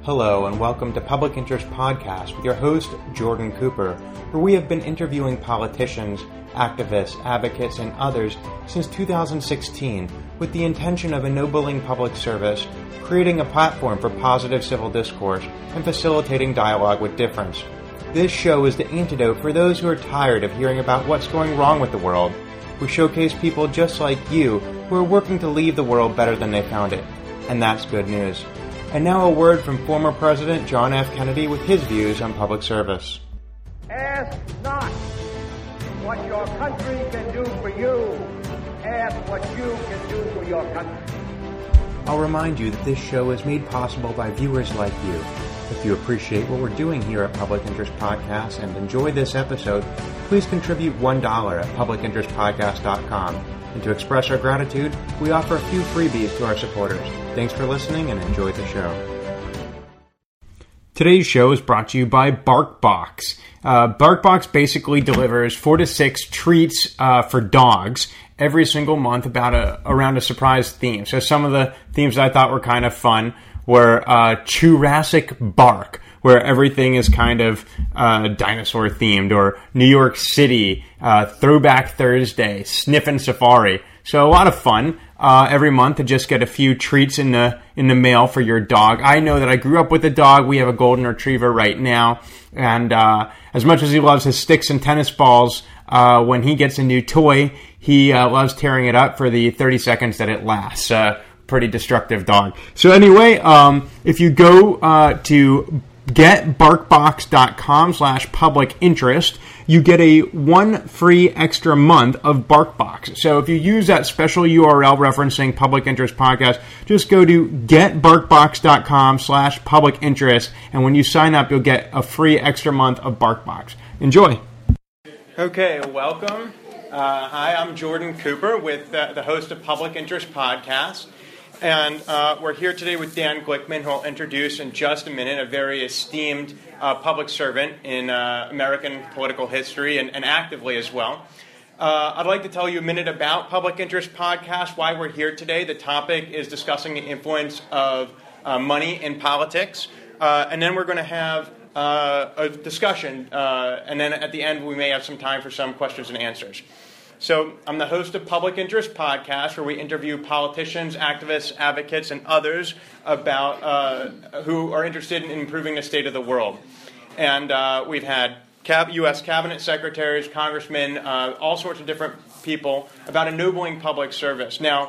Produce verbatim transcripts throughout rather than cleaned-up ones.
Hello and welcome to Public Interest Podcast with your host, Jordan Cooper, where we have been interviewing politicians, activists, advocates, and others since two thousand sixteen with the intention of ennobling public service, creating a platform for positive civil discourse, and facilitating dialogue with difference. This show is the antidote for those who are tired of hearing about what's going wrong with the world. We showcase people just like you who are working to leave the world better than they found it. And that's good news. And now a word from former President John F. Kennedy with his views on public service. Ask not what your country can do for you. Ask what you can do for your country. I'll remind you that this show is made possible by viewers like you. If you appreciate what we're doing here at Public Interest Podcast and enjoy this episode, please contribute one dollar at public interest podcast dot com. And to express our gratitude, we offer a few freebies to our supporters. Thanks for listening and enjoy the show. Today's show is brought to you by BarkBox. Uh, BarkBox basically delivers four to six treats uh, for dogs every single month about a, around a surprise theme. So some of the themes I thought were kind of fun were uh, Jurassic Bark, where everything is kind of uh, dinosaur themed, or New York City, uh, Throwback Thursday, Sniffin' Safari. So a lot of fun uh, every month to just get a few treats in the in the mail for your dog. I know that I grew up with a dog. We have a golden retriever right now, and uh, as much as he loves his sticks and tennis balls, uh, when he gets a new toy, he uh, loves tearing it up for the thirty seconds that it lasts. Uh, pretty destructive dog. So anyway, um, if you go uh, to get bark box dot com slash public interest, you get a one free extra month of BarkBox. So if you use that special U R L referencing Public Interest Podcast, just go to get bark box dot com slash public interest, and when you sign up, you'll get a free extra month of BarkBox. Enjoy. Okay, welcome. Uh, hi, I'm Jordan Cooper, with uh, the host of Public Interest Podcast. And uh, we're here today with Dan Glickman, who I'll introduce in just a minute, a very esteemed uh, public servant in uh, American political history and, and actively as well. Uh, I'd like to tell you a minute about Public Interest Podcast, why we're here today. The topic is discussing the influence of uh, money in politics. Uh, and then we're going to have uh, a discussion. Uh, and then at the end, we may have some time for some questions and answers. So I'm the host of Public Interest Podcast, where we interview politicians, activists, advocates, and others about uh, who are interested in improving the state of the world. And uh, we've had Cab- U S cabinet secretaries, congressmen, uh, all sorts of different people about ennobling public service. Now,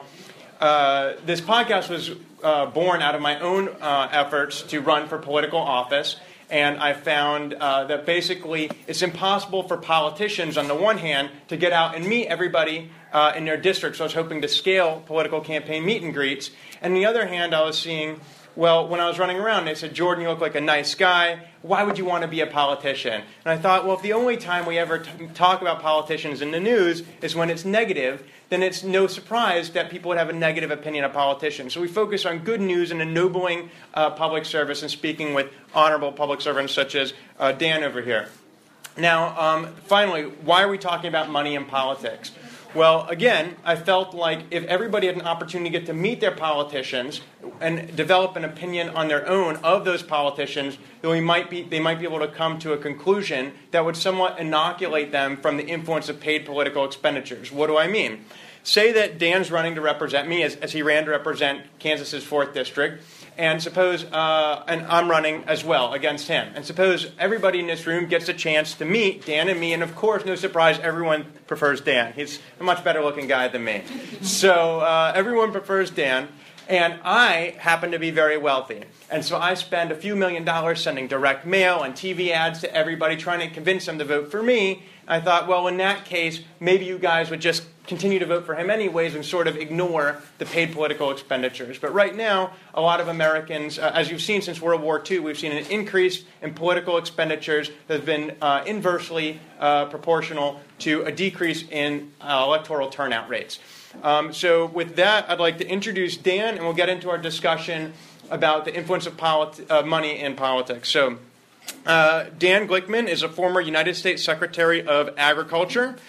uh, this podcast was uh, born out of my own uh, efforts to run for political office. And I found uh, that basically it's impossible for politicians, on the one hand, to get out and meet everybody uh, in their district. So I was hoping to scale political campaign meet and greets. And on the other hand, I was seeing, well, when I was running around, they said, Jordan, you look like a nice guy. Why would you want to be a politician? And I thought, well, if the only time we ever t- talk about politicians in the news is when it's negative, then it's no surprise that people would have a negative opinion of politicians. So we focus on good news and ennobling uh, public service and speaking with honorable public servants such as uh, Dan over here. Now, um, finally, why are we talking about money in politics? Well, again, I felt like if everybody had an opportunity to get to meet their politicians and develop an opinion on their own of those politicians, then we might be, they might be able to come to a conclusion that would somewhat inoculate them from the influence of paid political expenditures. What do I mean? Say that Dan's running to represent me, as, as he ran to represent Kansas's fourth District, and suppose, uh, and I'm running as well against him. And suppose everybody in this room gets a chance to meet Dan and me, and of course, no surprise, everyone prefers Dan. He's a much better looking guy than me. So uh, everyone prefers Dan, and I happen to be very wealthy. And so I spend a few million dollars sending direct mail and T V ads to everybody, trying to convince them to vote for me. I thought, well, in that case, maybe you guys would just continue to vote for him anyways and sort of ignore the paid political expenditures. But right now, a lot of Americans, uh, as you've seen since World War Two, we've seen an increase in political expenditures that has been uh, inversely uh, proportional to a decrease in uh, electoral turnout rates. Um, so with that, I'd like to introduce Dan, and we'll get into our discussion about the influence of polit- uh, money in politics. So uh, Dan Glickman is a former United States Secretary of Agriculture,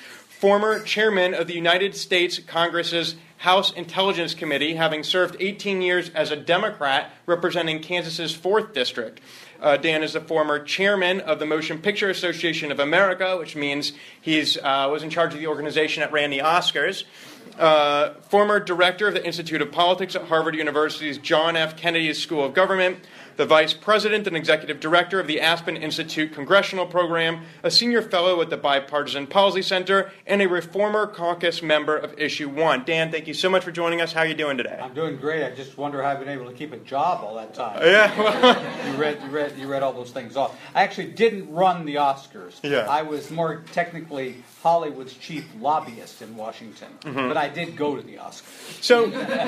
former chairman of the United States Congress's House Intelligence Committee, having served eighteen years as a Democrat representing Kansas's fourth District. Uh, Dan is the former chairman of the Motion Picture Association of America, which means he uh, was in charge of the organization that ran the Oscars. Uh, former director of the Institute of Politics at Harvard University's John F. Kennedy School of Government, the vice president and executive director of the Aspen Institute Congressional Program, a senior fellow at the Bipartisan Policy Center, and a Reformer Caucus member of Issue One. Dan, thank you so much for joining us. How are you doing today? I'm doing great. I just wonder how I've been able to keep a job all that time. Yeah, well, you read, you read, you read all those things off. I actually didn't run the Oscars. Yeah. I was more technically Hollywood's chief lobbyist in Washington, mm-hmm. but I did go to the Oscars. So,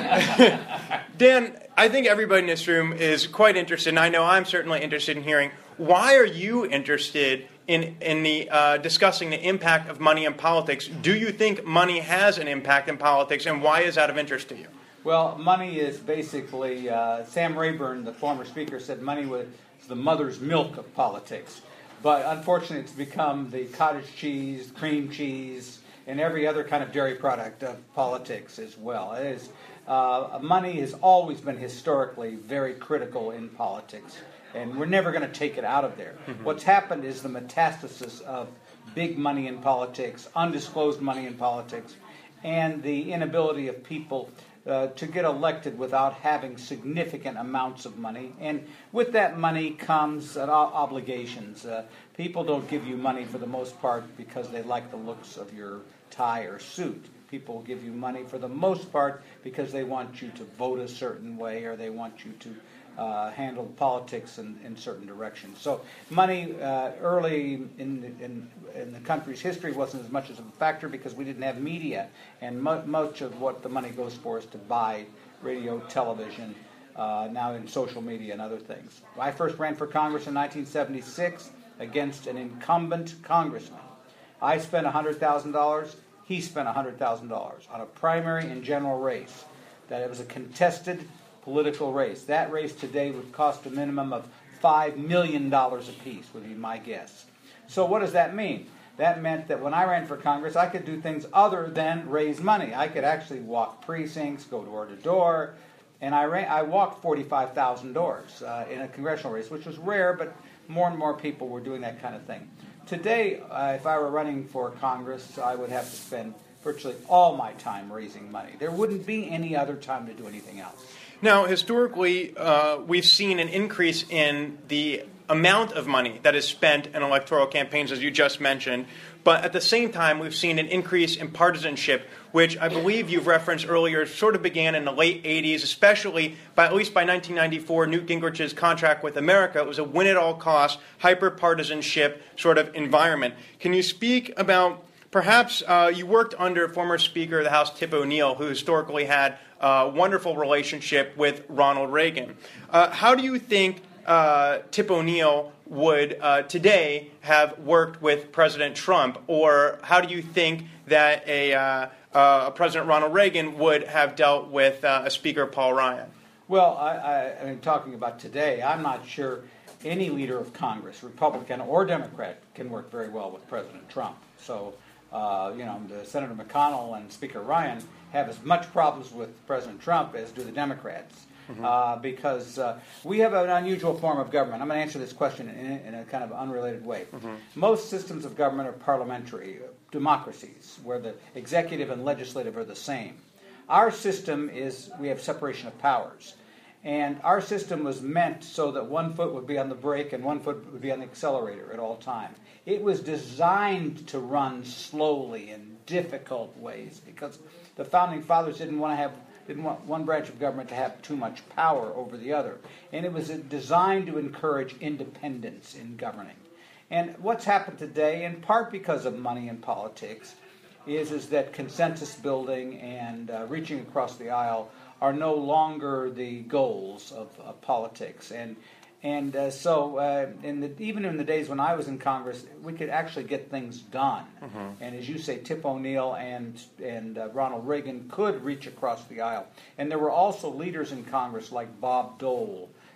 Dan, I think everybody in this room is quite interested, and I know I'm certainly interested in hearing, why are you interested in, in the uh, discussing the impact of money in politics? Do you think money has an impact in politics, and why is that of interest to you? Well, money is basically, uh, Sam Rayburn, the former speaker, said money was the mother's milk of politics. But unfortunately, it's become the cottage cheese, cream cheese, and every other kind of dairy product of politics as well. It is, uh, money has always been historically very critical in politics, and we're never going to take it out of there. Mm-hmm. What's happened is the metastasis of big money in politics, undisclosed money in politics, and the inability of people Uh, to get elected without having significant amounts of money. And with that money comes uh, obligations. Uh, people don't give you money for the most part because they like the looks of your tie or suit. People give you money for the most part because they want you to vote a certain way, or they want you to uh, handle politics in, in certain directions. So money uh, early in, in in the country's history wasn't as much as a factor because we didn't have media, and mo- much of what the money goes for is to buy radio, television, uh, now in social media and other things. I first ran for Congress in nineteen seventy-six against an incumbent congressman. I spent one hundred thousand dollars. He spent one hundred thousand dollars on a primary and general race. That it was a contested political race. That race today would cost a minimum of five million dollars apiece, would be my guess. So what does that mean? That meant that when I ran for Congress, I could do things other than raise money. I could actually walk precincts, go door to door, and I ran, I walked forty-five thousand doors uh, in a congressional race, which was rare, but more and more people were doing that kind of thing. Today, uh, if I were running for Congress, I would have to spend virtually all my time raising money. There wouldn't be any other time to do anything else. Now, historically, uh, we've seen an increase in the amount of money that is spent in electoral campaigns, as you just mentioned. But at the same time, we've seen an increase in partisanship, which I believe you've referenced earlier sort of began in the late eighties, especially by at least by nineteen ninety-four, Newt Gingrich's contract with America. It was a win-at-all-cost, hyper-partisanship sort of environment. Can you speak about, perhaps uh, you worked under former Speaker of the House Tip O'Neill, who historically had a wonderful relationship with Ronald Reagan. Uh, how do you think uh, Tip O'Neill would uh, today have worked with President Trump, or how do you think that a, uh, uh, President Ronald Reagan would have dealt with uh, a Speaker Paul Ryan? Well, I, I, I mean, talking about today, I'm not sure any leader of Congress, Republican or Democrat, can work very well with President Trump. So, uh, you know, the Senator McConnell and Speaker Ryan have as much problems with President Trump as do the Democrats. Mm-hmm. Uh, because uh, we have an unusual form of government. I'm going to answer this question in, in a kind of unrelated way. Mm-hmm. Most systems of government are parliamentary democracies, where the executive and legislative are the same. Our system is, we have separation of powers. And our system was meant so that one foot would be on the brake and one foot would be on the accelerator at all time. It was designed to run slowly in difficult ways because the Founding Fathers didn't want to have didn't want one branch of government to have too much power over the other. And it was designed to encourage independence in governing. And what's happened today, in part because of money in politics, is, is that consensus building and uh, reaching across the aisle are no longer the goals of, of politics. And and uh, so uh, in the, even in the days when I was in Congress, we could actually get things done. Mm-hmm. And as you say, Tip O'Neill and, and uh, Ronald Reagan could reach across the aisle. And there were also leaders in Congress like Bob Dole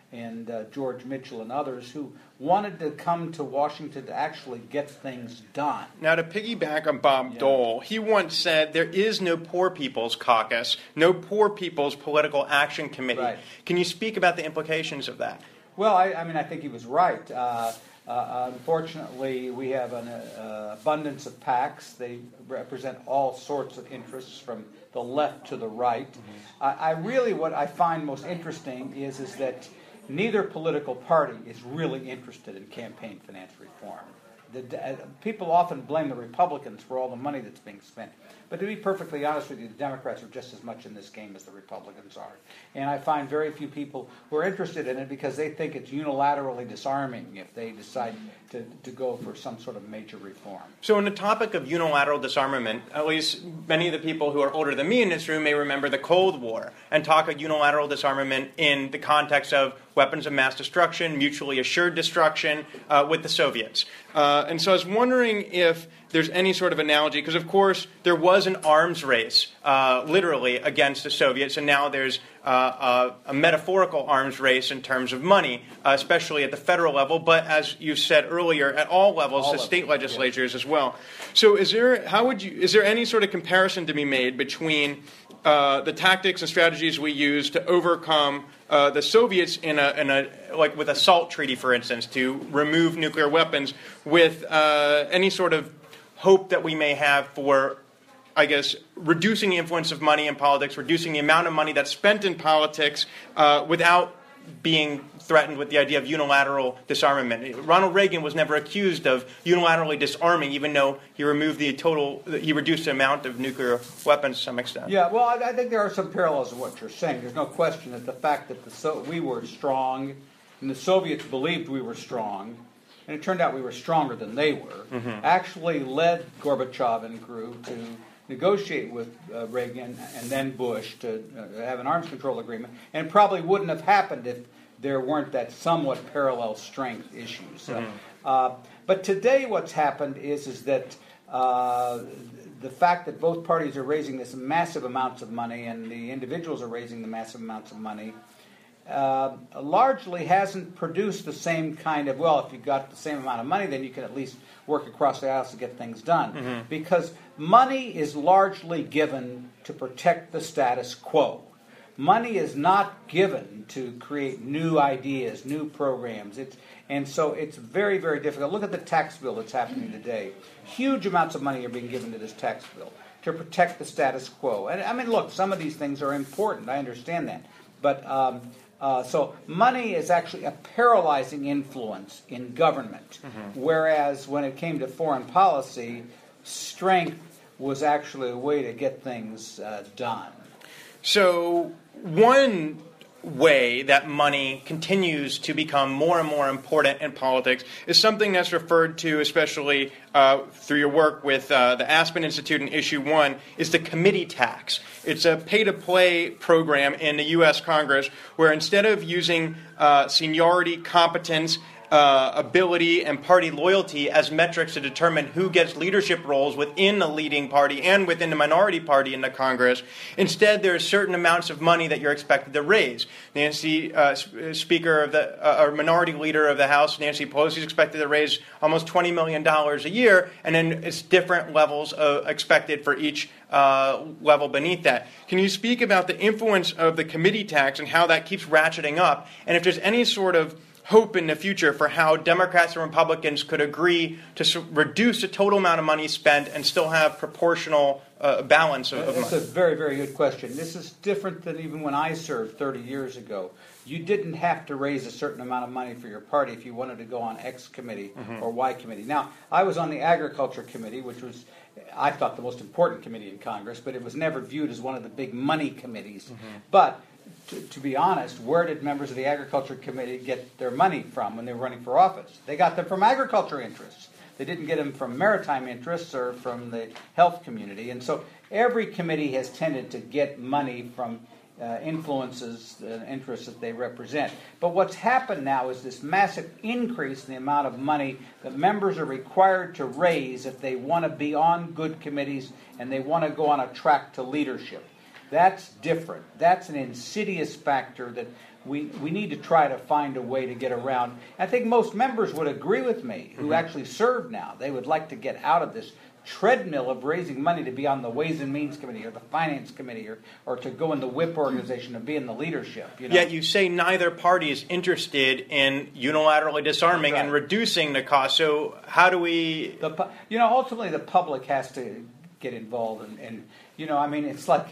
and uh, George Mitchell and others who wanted to come to Washington to actually get things done. Now, to piggyback on Bob Yeah. Dole, he once said there is no Poor People's Caucus, no Poor People's Political Action Committee. Right. Can you speak about the implications of that? Well, I, I mean, I think he was right. Uh, uh, unfortunately, we have an uh, abundance of PACs. They represent all sorts of interests from the left to the right. Mm-hmm. I, I really, what I find most interesting is, is that neither political party is really interested in campaign finance reform. The, uh, people often blame the Republicans for all the money that's being spent. But to be perfectly honest with you, the Democrats are just as much in this game as the Republicans are. And I find very few people who are interested in it because they think it's unilaterally disarming if they decide to, to go for some sort of major reform. So on the topic of unilateral disarmament, at least many of the people who are older than me in this room may remember the Cold War and talk of unilateral disarmament in the context of weapons of mass destruction, mutually assured destruction uh, with the Soviets. Uh, and so I was wondering if there's any sort of analogy, because of course there was an arms race, uh, literally, against the Soviets, and now there's uh, a, a metaphorical arms race in terms of money, uh, especially at the federal level, but as you said earlier, at all levels, all the levels, state legislatures yeah. as well. So is there, how would you, is there any sort of comparison to be made between uh, the tactics and strategies we use to overcome Uh, the Soviets in a, in a like with a SALT treaty, for instance, to remove nuclear weapons, with uh, any sort of hope that we may have for, I guess, reducing the influence of money in politics, reducing the amount of money that's spent in politics, uh, without being threatened with the idea of unilateral disarmament. Ronald Reagan was never accused of unilaterally disarming, even though he removed the total, he reduced the amount of nuclear weapons to some extent. Yeah, well, I, I think there are some parallels in what you're saying. There's no question that the fact that the so- we were strong, and the Soviets believed we were strong, and it turned out we were stronger than they were, mm-hmm. actually led Gorbachev and crew to negotiate with uh, Reagan and then Bush to uh, have an arms control agreement, and it probably wouldn't have happened if there weren't that somewhat parallel strength issues. Mm-hmm. Uh, uh, but today what's happened is, is that uh, the fact that both parties are raising this massive amounts of money and the individuals are raising the massive amounts of money uh, largely hasn't produced the same kind of, well, if you've got the same amount of money, then you can at least work across the aisles to get things done. Mm-hmm. Because money is largely given to protect the status quo. Money is not given to create new ideas, new programs. It's, and so it's very, very difficult. Look at the tax bill that's happening today. Huge amounts of money are being given to this tax bill to protect the status quo. And I mean, look, some of these things are important. I understand that. But um, uh, so money is actually a paralyzing influence in government. Mm-hmm. Whereas when it came to foreign policy, strength was actually a way to get things uh, done. So one way that money continues to become more and more important in politics is something that's referred to, especially uh, through your work with uh, the Aspen Institute in Issue one, is the committee tax. It's a pay-to-play program in the U S Congress where instead of using uh, seniority, competence, Uh, ability and party loyalty as metrics to determine who gets leadership roles within the leading party and within the minority party in the Congress. Instead, there are certain amounts of money that you're expected to raise. Nancy, uh, Speaker of the, uh, or Minority Leader of the House, Nancy Pelosi, is expected to raise almost twenty million dollars a year, and then it's different levels of expected for each uh, level beneath that. Can you speak about the influence of the committee tax and how that keeps ratcheting up, and if there's any sort of hope in the future for how Democrats and Republicans could agree to s- reduce the total amount of money spent and still have proportional uh, balance of, of That's money? a very, very good question. This is different than even when I served thirty years ago. You didn't have to raise a certain amount of money for your party if you wanted to go on X committee mm-hmm. or Y committee. Now, I was on the Agriculture Committee, which was, I thought, the most important committee in Congress, but it was never viewed as one of the big money committees. Mm-hmm. But To, to be honest, where did members of the Agriculture Committee get their money from when they were running for office? They got them from agriculture interests. They didn't get them from maritime interests or from the health community. And so every committee has tended to get money from uh, influences, uh, interests that they represent. But what's happened now is this massive increase in the amount of money that members are required to raise if they want to be on good committees and they want to go on a track to leadership. That's different. That's an insidious factor that we, we need to try to find a way to get around. I think most members would agree with me who mm-hmm. actually serve now. They would like to get out of this treadmill of raising money to be on the Ways and Means Committee or the Finance Committee or, or to go in the whip organization and be in the leadership. You know? Yet you say neither party is interested in unilaterally disarming right. and reducing the cost. So how do we... The, you know, ultimately the public has to get involved. And, and you know, I mean, it's like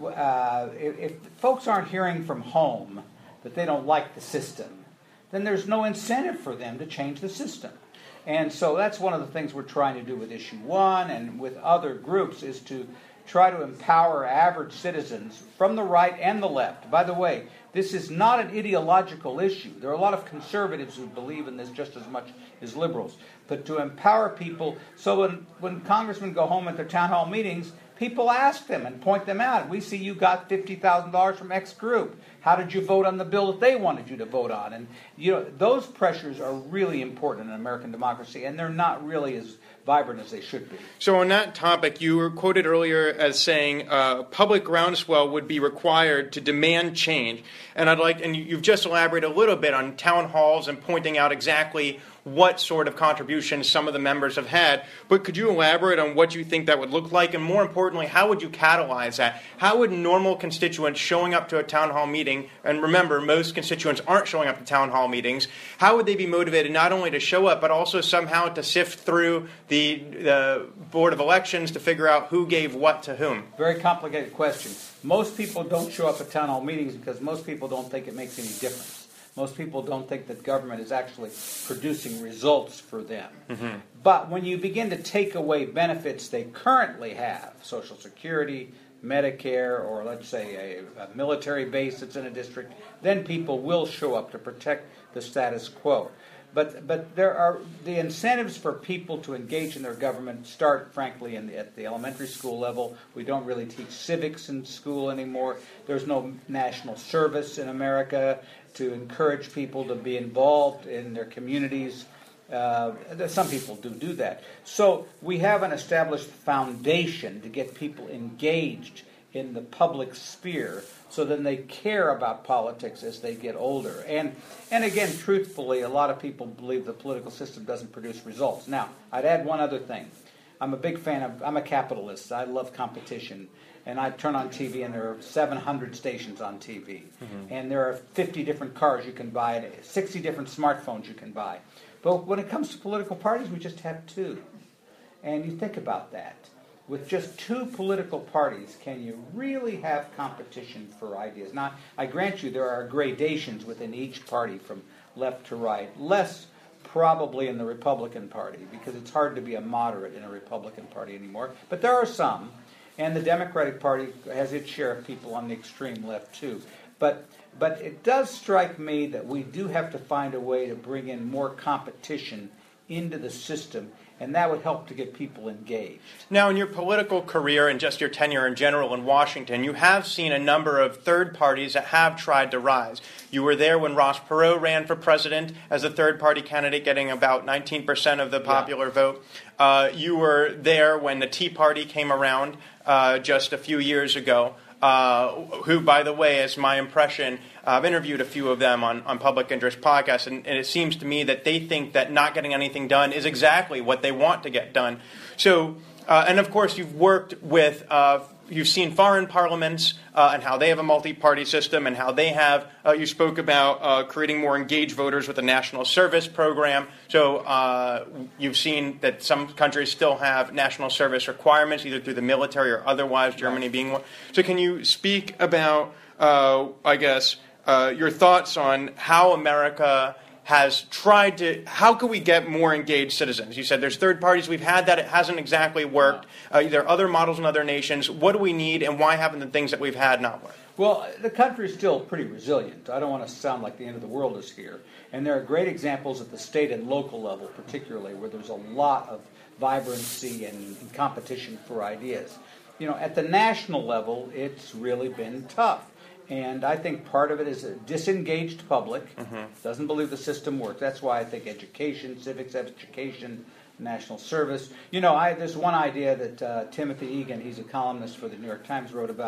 uh, if, if folks aren't hearing from home that they don't like the system, then there's no incentive for them to change the system. And so that's one of the things we're trying to do with Issue One and with other groups is to try to empower average citizens from the right and the left. By the way, this is not an ideological issue. There are a lot of conservatives who believe in this just as much as liberals. But to empower people, so when, when congressmen go home at their town hall meetings, people ask them and point them out. We see you got fifty thousand dollars from X group. How did you vote on the bill that they wanted you to vote on? And you know those pressures are really important in American democracy, and they're not really as vibrant as they should be. So on that topic, you were quoted earlier as saying uh, public groundswell would be required to demand change. And I'd like, and you've just elaborated a little bit on town halls and pointing out exactly what sort of contributions some of the members have had. But could you elaborate on what you think that would look like? And more importantly, how would you catalyze that? How would normal constituents showing up to a town hall meeting, and remember, most constituents aren't showing up to town hall meetings, how would they be motivated not only to show up, but also somehow to sift through the, the Board of Elections to figure out who gave what to whom? Very complicated question. Most people don't show up at town hall meetings because most people don't think it makes any difference. Most people don't think that government is actually producing results for them. Mm-hmm. But when you begin to take away benefits they currently have, Social Security, Medicare, or let's say a, a military base that's in a district, then people will show up to protect the status quo. But but there are the incentives for people to engage in their government start, frankly, in the, at the elementary school level. We don't really teach civics in school anymore. There's no national service in America to encourage people to be involved in their communities. Uh, some people do do that. So we have an established foundation to get people engaged in the public sphere so then they care about politics as they get older. And and again, truthfully, a lot of people believe the political system doesn't produce results. Now, I'd add one other thing. I'm a big fan of, I'm a capitalist. I love competition. And I turn on T V and there are seven hundred stations on T V. Mm-hmm. And there are fifty different cars you can buy, sixty different smartphones you can buy. But when it comes to political parties, we just have two. And you think about that. With just two political parties, can you really have competition for ideas? Now, I grant you there are gradations within each party from left to right. Less probably in the Republican Party, because it's hard to be a moderate in a Republican Party anymore. But there are some. And the Democratic Party has its share of people on the extreme left, too. But but it does strike me that we do have to find a way to bring in more competition into the system, and that would help to get people engaged. Now, in your political career and just your tenure in general in Washington, you have seen a number of third parties that have tried to rise. You were there when Ross Perot ran for president as a third-party candidate, getting about nineteen percent of the popular yeah. vote. Uh, you were there when the Tea Party came around uh, just a few years ago, uh, who, by the way, is my impression, uh, I've interviewed a few of them on, on Public Interest podcasts, and, and it seems to me that they think that not getting anything done is exactly what they want to get done. So, uh, and of course, you've worked with, uh, you've seen foreign parliaments uh, and how they have a multi-party system and how they have, uh, you spoke about uh, creating more engaged voters with the national service program. So uh, you've seen that some countries still have national service requirements, either through the military or otherwise, Germany being one. So can you speak about, uh, I guess, uh, your thoughts on how America has tried to, how can we get more engaged citizens? You said there's third parties. We've had that. It hasn't exactly worked. Uh, there are other models in other nations. What do we need, and why haven't the things that we've had not worked? Well, the country is still pretty resilient. I don't want to sound like the end of the world is here. And there are great examples at the state and local level, particularly, where there's a lot of vibrancy and, and competition for ideas. You know, at the national level, it's really been tough. And I think part of it is a disengaged public, mm-hmm. doesn't believe the system works. That's why I think education, civics education, national service. You know, I, there's one idea that uh, Timothy Egan, he's a columnist for the New York Times, wrote about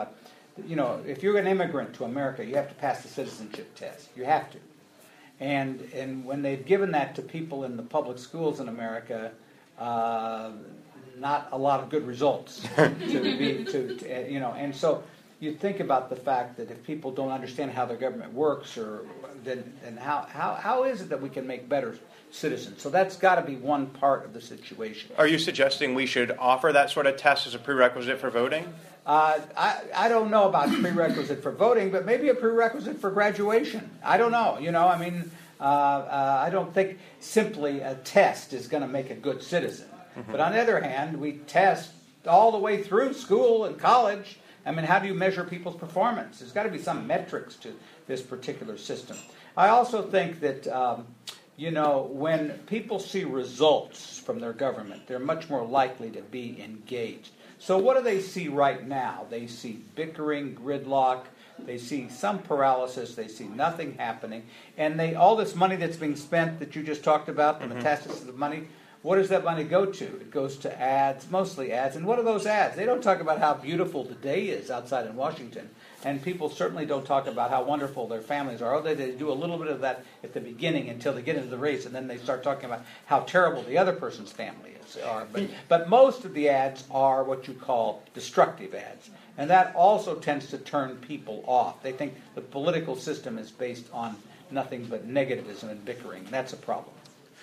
you know, if you're an immigrant to America, you have to pass the citizenship test. You have to. And and when they've given that to people in the public schools in America, uh, not a lot of good results to be to, to you know. And so you think about the fact that if people don't understand how their government works, or then then how how how is it that we can make better citizens? So that's got to be one part of the situation. Are you suggesting we should offer that sort of test as a prerequisite for voting? Uh, I, I don't know about prerequisite for voting, but maybe a prerequisite for graduation. I don't know. You know, I mean, uh, uh, I don't think simply a test is going to make a good citizen. Mm-hmm. But on the other hand, we test all the way through school and college. I mean, how do you measure people's performance? There's got to be some metrics to this particular system. I also think that, um, you know, when people see results from their government, they're much more likely to be engaged. So what do they see right now? They see bickering, gridlock. They see some paralysis. They see nothing happening. And they all this money that's being spent that you just talked about, the mm-hmm. metastasis of money, what does that money go to? It goes to ads, mostly ads. And what are those ads? They don't talk about how beautiful the day is outside in Washington. And people certainly don't talk about how wonderful their families are. Although they do a little bit of that at the beginning until they get into the race, and then they start talking about how terrible the other person's family is. Are. But, but most of the ads are what you call destructive ads. And that also tends to turn people off. They think the political system is based on nothing but negativism and bickering. That's a problem.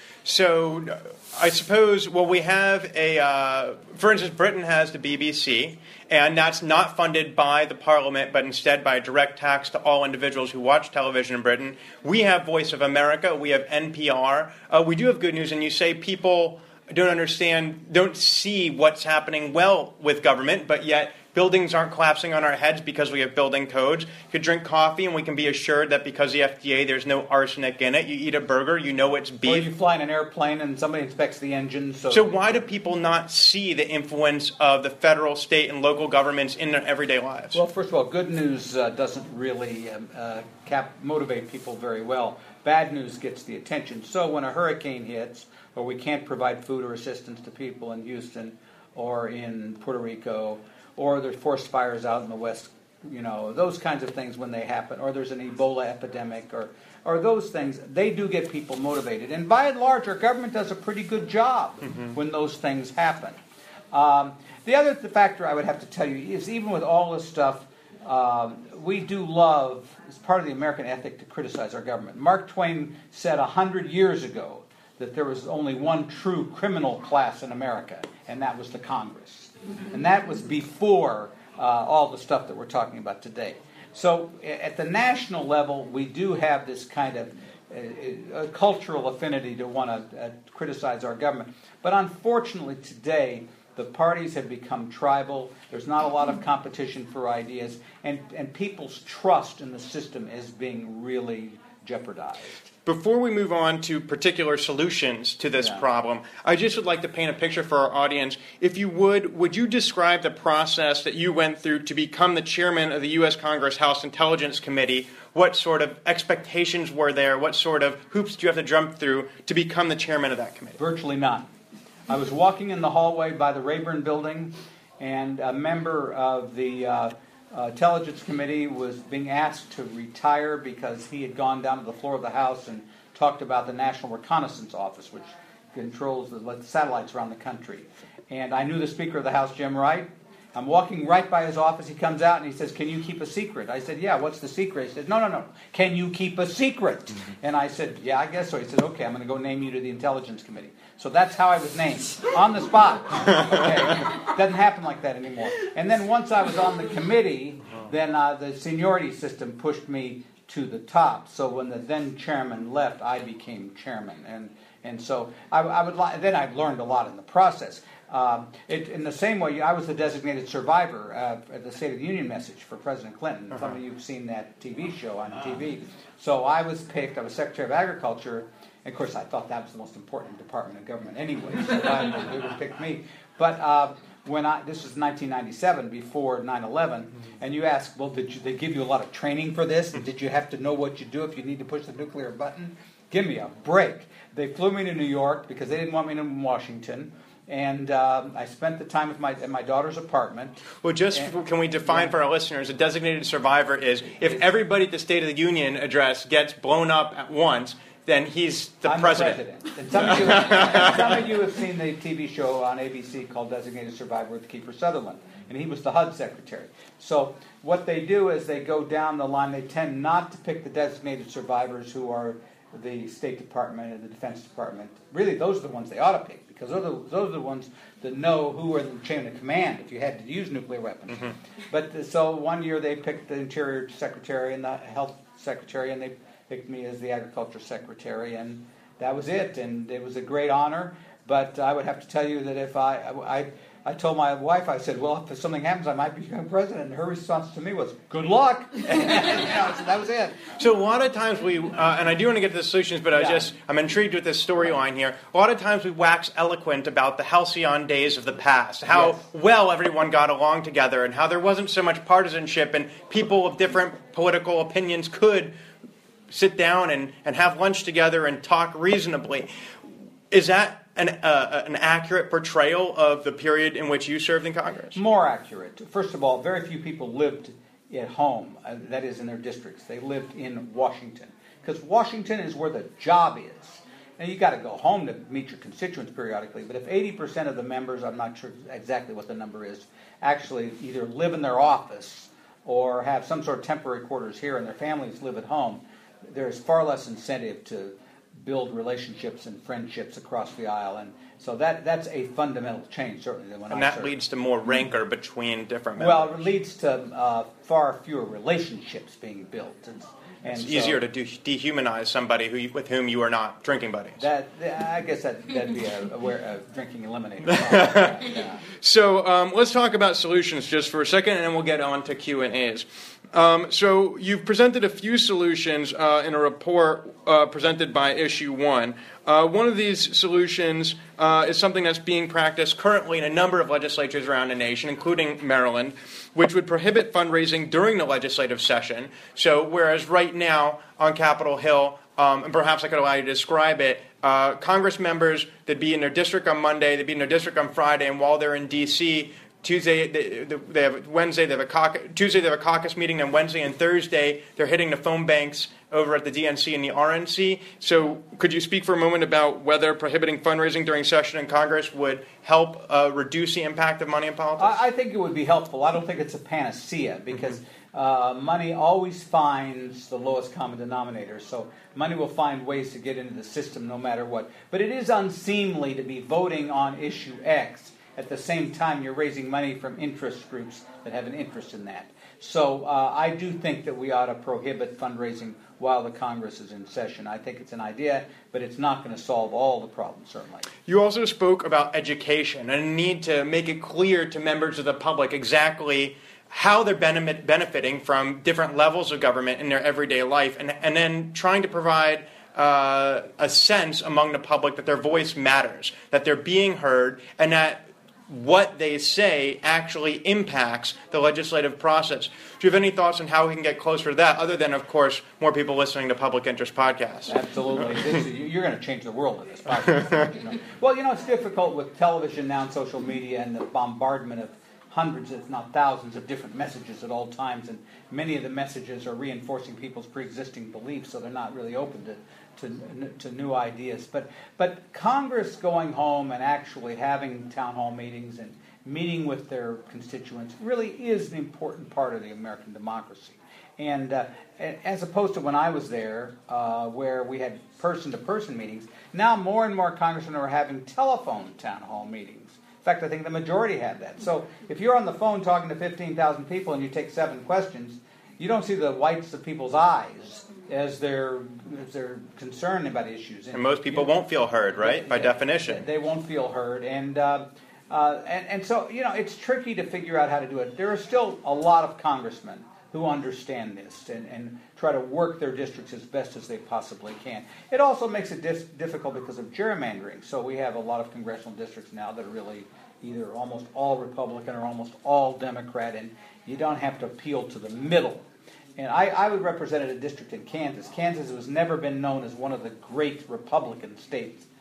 So I suppose, well, we have a, uh, for instance, Britain has the B B C, and that's not funded by the Parliament, but instead by a direct tax to all individuals who watch television in Britain. We have Voice of America. We have N P R. Uh, we do have good news, and you say people don't understand, don't see what's happening well with government, but yet buildings aren't collapsing on our heads because we have building codes. You could drink coffee and we can be assured that because the F D A, there's no arsenic in it. You eat a burger, you know it's beef. Or you fly in an airplane and somebody inspects the engine. So, so why do people not see the influence of the federal, state, and local governments in their everyday lives? Well, first of all, good news uh, doesn't really um, uh, cap- motivate people very well. Bad news gets the attention. So when a hurricane hits, or we can't provide food or assistance to people in Houston or in Puerto Rico, or there's forest fires out in the West, you know, those kinds of things when they happen, or there's an Ebola epidemic, or, or those things, they do get people motivated. And by and large, our government does a pretty good job mm-hmm. when those things happen. Um, the other factor I would have to tell you is even with all this stuff, um, we do love, it's part of the American ethic to criticize our government. Mark Twain said a hundred years ago that there was only one true criminal class in America, and that was the Congress. And that was before uh, all the stuff that we're talking about today. So at the national level, we do have this kind of uh, a cultural affinity to want to uh, criticize our government. But unfortunately today, the parties have become tribal. There's not a lot of competition for ideas. And, and people's trust in the system is being really jeopardized. Before we move on to particular solutions to this yeah. problem, I just would like to paint a picture for our audience. If you would, would you describe the process that you went through to become the chairman of the U S Congress House Intelligence Committee? What sort of expectations were there? What sort of hoops did you have to jump through to become the chairman of that committee? Virtually none. I was walking in the hallway by the Rayburn Building, and a member of the uh, Uh, Intelligence Committee was being asked to retire because he had gone down to the floor of the House and talked about the National Reconnaissance Office, which controls the satellites around the country. And I knew the Speaker of the House, Jim Wright. I'm walking right by his office. He comes out and he says, "Can you keep a secret?" I said, "Yeah, what's the secret?" He said, "No, no, no. Can you keep a secret?" Mm-hmm. And I said, "Yeah, I guess so." He said, "Okay, I'm going to go name you to the Intelligence Committee." So that's how I was named, on the spot. Okay, doesn't happen like that anymore. And then once I was on the committee, then uh, the seniority system pushed me to the top. So when the then chairman left, I became chairman, and and so I, I would li- then I learned a lot in the process. Um, it, in the same way, I was the designated survivor uh, at the State of the Union message for President Clinton. Uh-huh. Some of you have seen that T V show on T V. So I was picked. I was Secretary of Agriculture. And of course, I thought that was the most important department of government anyway. So I, they would pick me. But uh, when I this was nineteen ninety-seven, before nine eleven, mm-hmm. and you ask, well, did you, they give you a lot of training for this? Did you have to know what you do if you need to push the nuclear button? Give me a break. They flew me to New York because they didn't want me in Washington. And um, I spent the time with my, at my daughter's apartment. Well, just and, can we define yeah. for our listeners, a designated survivor is if everybody at the State of the Union address gets blown up at once, then he's the I'm president. The president. And some, of you, some of you have seen the T V show on A B C called Designated Survivor with Kiefer Sutherland, and he was the H U D secretary. So what they do is they go down the line. They tend not to pick the designated survivors who are the State Department and the Defense Department. Really, those are the ones they ought to pick, because those are the, those are the ones that know who are in the chain of command if you had to use nuclear weapons. Mm-hmm. But uh, so one year they picked the Interior Secretary and the Health Secretary, and they picked me as the Agriculture Secretary, and that was it. And it was a great honor. But I would have to tell you that if I, I, I told my wife, I said, well, if something happens, I might become president. And her response to me was, good luck. You know, so that was it. So a lot of times we, uh, and I do want to get to the solutions, but I Yeah. just, I'm intrigued with this storyline here. A lot of times we wax eloquent about the halcyon days of the past, how Yes. well everyone got along together, and how there wasn't so much partisanship, and people of different political opinions could sit down and, and have lunch together and talk reasonably. Is that an, uh, an accurate portrayal of the period in which you served in Congress? More accurate. First of all, very few people lived at home, uh, that is in their districts. They lived in Washington, because Washington is where the job is. Now, you got to go home to meet your constituents periodically, but if eighty percent of the members, I'm not sure exactly what the number is, actually either live in their office or have some sort of temporary quarters here and their families live at home, there's far less incentive to build relationships and friendships across the aisle, and so that that's a fundamental change, certainly, than when And I that served. leads to more rancor between different members. Well, it leads to uh, far fewer relationships being built. And, and It's so easier to de- dehumanize somebody who you, with whom you are not drinking buddies. That I guess that that'd be a, a, a drinking eliminator. yeah, yeah. So um, let's talk about solutions just for a second, and then we'll get on to Q and A's. Um, so you've presented a few solutions uh, in a report uh, presented by Issue One. Uh, one of these solutions uh, is something that's being practiced currently in a number of legislatures around the nation, including Maryland, which would prohibit fundraising during the legislative session. So whereas right now on Capitol Hill, um, and perhaps I could allow you to describe it, uh, Congress members, they'd be in their district on Monday, they'd be in their district on Friday, and while they're in D C, Tuesday, they, they have Wednesday, they have a caucus, Tuesday they have a caucus meeting, and Wednesday and Thursday they're hitting the phone banks over at the D N C and the R N C. So could you speak for a moment about whether prohibiting fundraising during session in Congress would help uh, reduce the impact of money in politics? I, I think it would be helpful. I don't think it's a panacea, because uh, money always finds the lowest common denominator. So money will find ways to get into the system no matter what. But it is unseemly to be voting on issue X at the same time you're raising money from interest groups that have an interest in that. So uh, I do think that we ought to prohibit fundraising while the Congress is in session. I think it's an idea, but it's not going to solve all the problems, certainly. You also spoke about education and a need to make it clear to members of the public exactly how they're benefit, benefiting from different levels of government in their everyday life, and, and then trying to provide uh, a sense among the public that their voice matters, that they're being heard, and that what they say actually impacts the legislative process. Do you have any thoughts on how we can get closer to that, other than, of course, more people listening to Public Interest podcasts? Absolutely. This is, you're going to change the world with this podcast. You know? Well, you know, it's difficult with television now and social media and the bombardment of hundreds, if not thousands, of different messages at all times, and many of the messages are reinforcing people's pre-existing beliefs, so they're not really open to To, to new ideas. But but Congress going home and actually having town hall meetings and meeting with their constituents really is an important part of the American democracy. And uh, as opposed to when I was there, uh, where we had person-to-person meetings, now more and more congressmen are having telephone town hall meetings. In fact, I think the majority have that. So if you're on the phone talking to fifteen thousand people and you take seven questions, you don't see the whites of people's eyes as they're, as they're concerned about issues. And most people you know, won't feel heard, right, they, by they, definition. They won't feel heard. And, uh, uh, and, and so, you know, it's tricky to figure out how to do it. There are still a lot of congressmen who understand this and, and try to work their districts as best as they possibly can. It also makes it dis- difficult because of gerrymandering. So we have a lot of congressional districts now that are really either almost all Republican or almost all Democrat, and you don't have to appeal to the middle. And I, I would represent a district in Kansas. Kansas has never been known as one of the great Republican states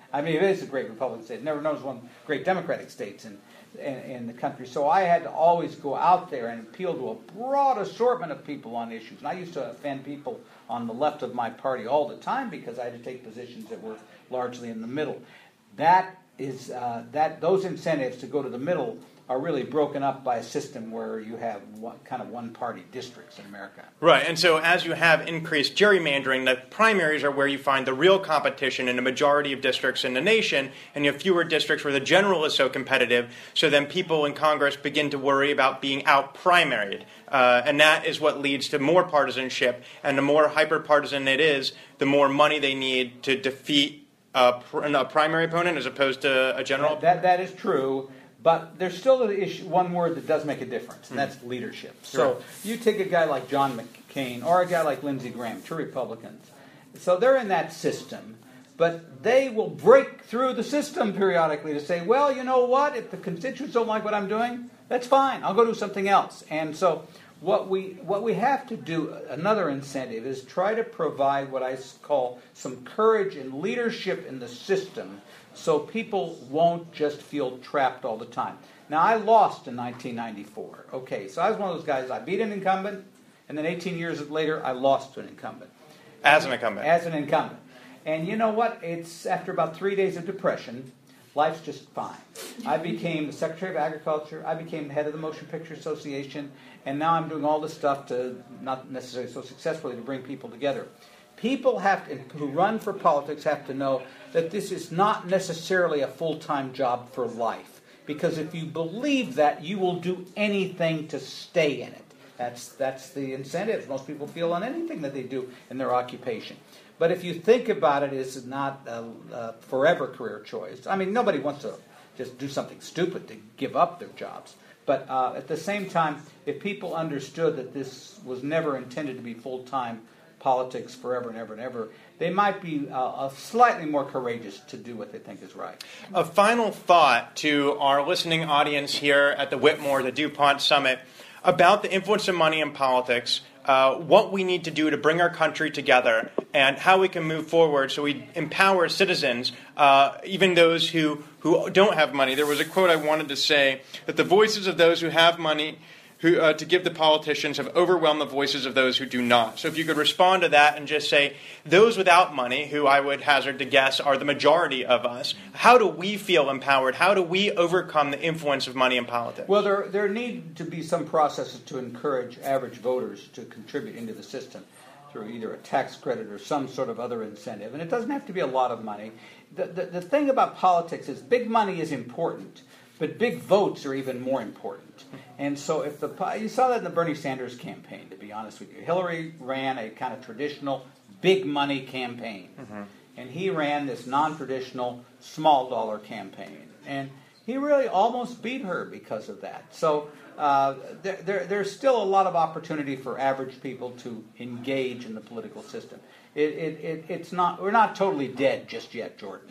I mean, it is a great Republican state. It never knows one great Democratic states in, in, in the country. So I had to always go out there and appeal to a broad assortment of people on issues. And I used to offend people on the left of my party all the time because I had to take positions that were largely in the middle. That is uh, that those incentives to go to the middle are really broken up by a system where you have one, kind of one-party districts in America. Right, and so as you have increased gerrymandering, the primaries are where you find the real competition in a majority of districts in the nation, and you have fewer districts where the general is so competitive, so then people in Congress begin to worry about being out-primaried. Uh, and that is what leads to more partisanship, and the more hyper-partisan it is, the more money they need to defeat a, pr- a primary opponent as opposed to a general That, that, that is true. But there's still an issue, one word that does make a difference, and that's leadership. So Right. you take a guy like John McCain or a guy like Lindsey Graham, two Republicans. So they're in that system, but they will break through the system periodically to say, well, you know what, if the constituents don't like what I'm doing, that's fine, I'll go do something else. And so what we what we have to do, another incentive, is try to provide what I call some courage and leadership in the system so people won't just feel trapped all the time. Now, I lost in nineteen ninety-four. Okay, so I was one of those guys, I beat an incumbent, and then eighteen years later, I lost to an incumbent. as an incumbent. As an incumbent. And you know what? It's after about three days of depression, life's just fine. I became the Secretary of Agriculture, I became the head of the Motion Picture Association, and now I'm doing all this stuff to, not necessarily so successfully, to bring people together. People have to, who run for politics have to know that this is not necessarily a full-time job for life. Because if you believe that, you will do anything to stay in it. That's, that's the incentive most people feel on anything that they do in their occupation. But if you think about it, it's not a, a forever career choice. I mean, nobody wants to just do something stupid to give up their jobs. But uh, at the same time, if people understood that this was never intended to be full-time politics forever and ever and ever, they might be uh, slightly more courageous to do what they think is right. A final thought to our listening audience here at the Whitmore, the DuPont Summit, about the influence of money in politics, uh, what we need to do to bring our country together, and how we can move forward so we empower citizens, uh, even those who, who don't have money. There was a quote I wanted to say, that the voices of those who have money who uh, to give the politicians have overwhelmed the voices of those who do not. So if you could respond to that and just say, those without money, who I would hazard to guess are the majority of us, how do we feel empowered? How do we overcome the influence of money in politics? Well, there there need to be some processes to encourage average voters to contribute into the system through either a tax credit or some sort of other incentive. And it doesn't have to be a lot of money. The, the, the thing about politics is big money is important, but big votes are even more important. And so if the you saw that in the Bernie Sanders campaign, to be honest with you. Hillary ran a kind of traditional big money campaign. Mm-hmm. And he ran this non-traditional small dollar campaign. And he really almost beat her because of that. So uh, there, there, there's still a lot of opportunity for average people to engage in the political system. It, it, it, it's not we're not totally dead just yet, Jordan.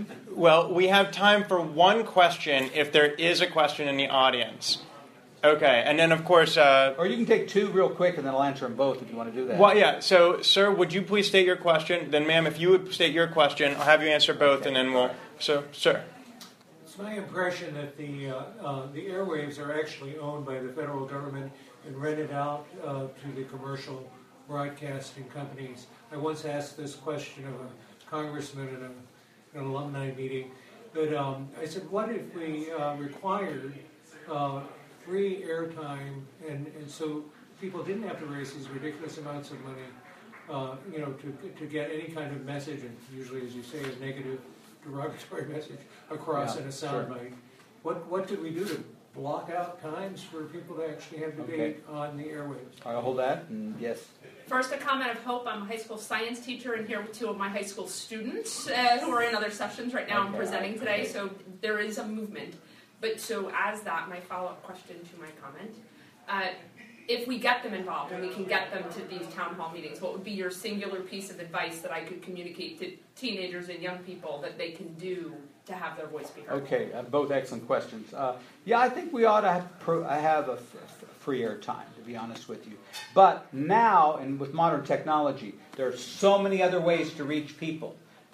Well, we have time for one question, if there is a question in the audience. Okay, and then, of course... Uh, or you can take two real quick, and then I'll answer them both if you want to do that. Well, yeah. So, sir, would you please state your question? Then, ma'am, if you would state your question, I'll have you answer both, okay. And then we'll... So, sir. It's my impression that the, uh, uh, the airwaves are actually owned by the federal government and rented out uh, to the commercial broadcasting companies. I once asked this question of a congressman in a, an alumni meeting, but um, I said, what if we uh, required... Uh, free airtime, and, and so people didn't have to raise these ridiculous amounts of money, uh, you know, to to get any kind of message, and usually, as you say, a negative, derogatory message across yeah, in a soundbite. Sure. What what did we do to block out times for people to actually have debate okay. on the airwaves? I'll hold that, and yes. First, a comment of hope. I'm a high school science teacher, and here with two of my high school students uh, who are in other sessions right now. Okay. I'm presenting today, so there is a movement. But so as that, my follow-up question to my comment, uh, if we get them involved and we can get them to these town hall meetings, what would be your singular piece of advice that I could communicate to teenagers and young people that they can do to have their voice be heard? Okay, uh, both excellent questions. Uh, yeah, I think we ought to have, pro- have a f- f- free air time, to be honest with you. But now, and with modern technology, there are so many other ways to reach people.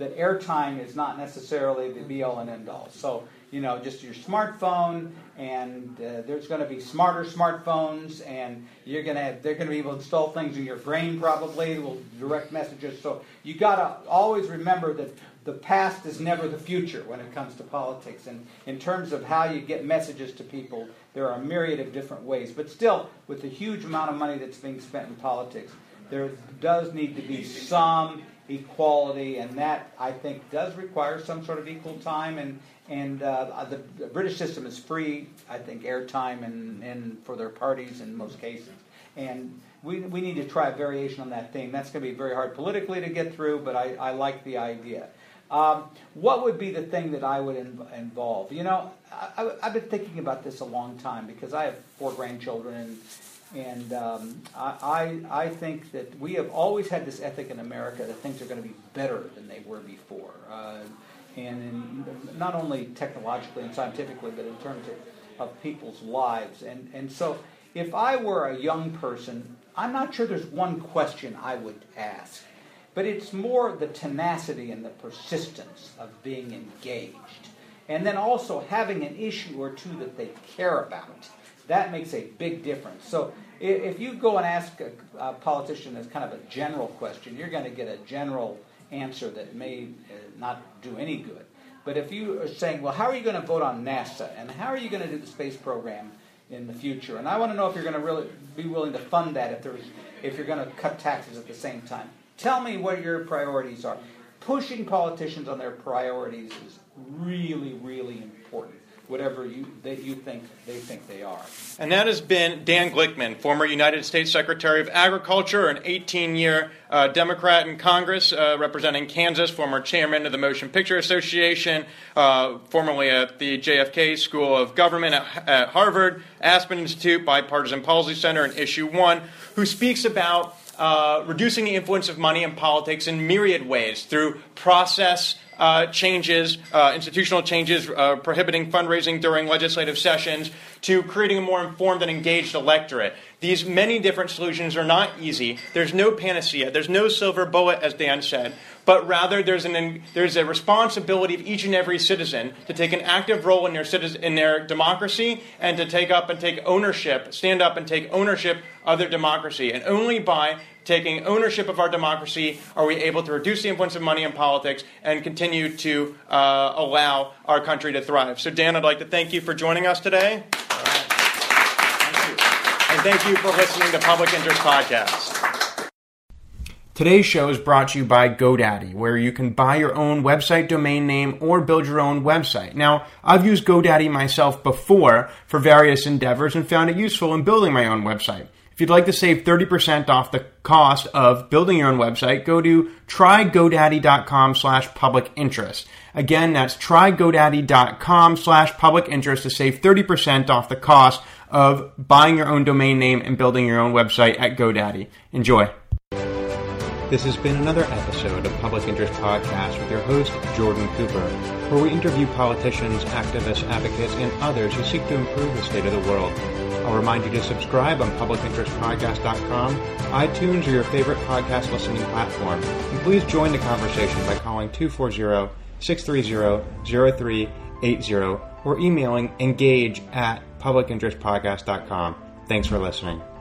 that airtime is not necessarily the be-all and end-all. So, you know, just your smartphone, and uh, there's going to be smarter smartphones, and you're going to have, they're going to be able to install things in your brain probably, will direct messages. So you got to always remember that the past is never the future when it comes to politics. And in terms of how you get messages to people, there are a myriad of different ways. But still, with the huge amount of money that's being spent in politics, there does need to be some equality, and that, I think, does require some sort of equal time. And and uh, the, the British system is free, I think, airtime and, and for their parties in most cases. And we we need to try a variation on that theme. That's going to be very hard politically to get through, but I, I like the idea. Um, what would be the thing that I would inv- involve? You know, I, I've been thinking about this a long time because I have four grandchildren, and And um, I, I think that we have always had this ethic in America that things are going to be better than they were before. Uh, and in, not only technologically and scientifically, but in terms of, of people's lives. And, and so if I were a young person, I'm not sure there's one question I would ask. But it's more the tenacity and the persistence of being engaged. And then also having an issue or two that they care about. That makes a big difference. So if you go and ask a, a politician as kind of a general question, you're going to get a general answer that may uh, not do any good. But if you are saying, well, how are you going to vote on NASA? And how are you going to do the space program in the future? And I want to know if you're going to really be willing to fund that, if, there's, if you're going to cut taxes at the same time. Tell me what your priorities are. Pushing politicians on their priorities is really, really important. Whatever you that you think they think they are. And that has been Dan Glickman, former United States Secretary of Agriculture, an eighteen-year uh, Democrat in Congress uh, representing Kansas, former chairman of the Motion Picture Association, uh, formerly at the J F K School of Government at, at Harvard, Aspen Institute, Bipartisan Policy Center, and Issue One, who speaks about uh, reducing the influence of money in politics in myriad ways through process Uh, changes, uh, institutional changes, uh, prohibiting fundraising during legislative sessions, to creating a more informed and engaged electorate. These many different solutions are not easy. There's no panacea. There's no silver bullet, as Dan said, but rather there's an there's a responsibility of each and every citizen to take an active role in their citizen, in their democracy, and to take up and take ownership, stand up and take ownership of their democracy. And only by taking ownership of our democracy are we able to reduce the influence of money in politics and continue to uh, allow our country to thrive. So, Dan, I'd like to thank you for joining us today. All right. Thank you. And thank you for listening to Public Interest Podcast. Today's show is brought to you by GoDaddy, where you can buy your own website domain name or build your own website. Now, I've used GoDaddy myself before for various endeavors and found it useful in building my own website. If you'd like to save thirty percent off the cost of building your own website, go to trygodaddy.com slash public interest. Again, that's trygodaddy.com slash public interest to save thirty percent off the cost of buying your own domain name and building your own website at GoDaddy. Enjoy. This has been another episode of Public Interest Podcast with your host, Jordan Cooper, where we interview politicians, activists, advocates, and others who seek to improve the state of the world. I'll remind you to subscribe on public interest podcast dot com, iTunes, or your favorite podcast listening platform. And please join the conversation by calling two four zero, six three zero, zero three eight zero or emailing engage at public interest podcast dot com. Thanks for listening.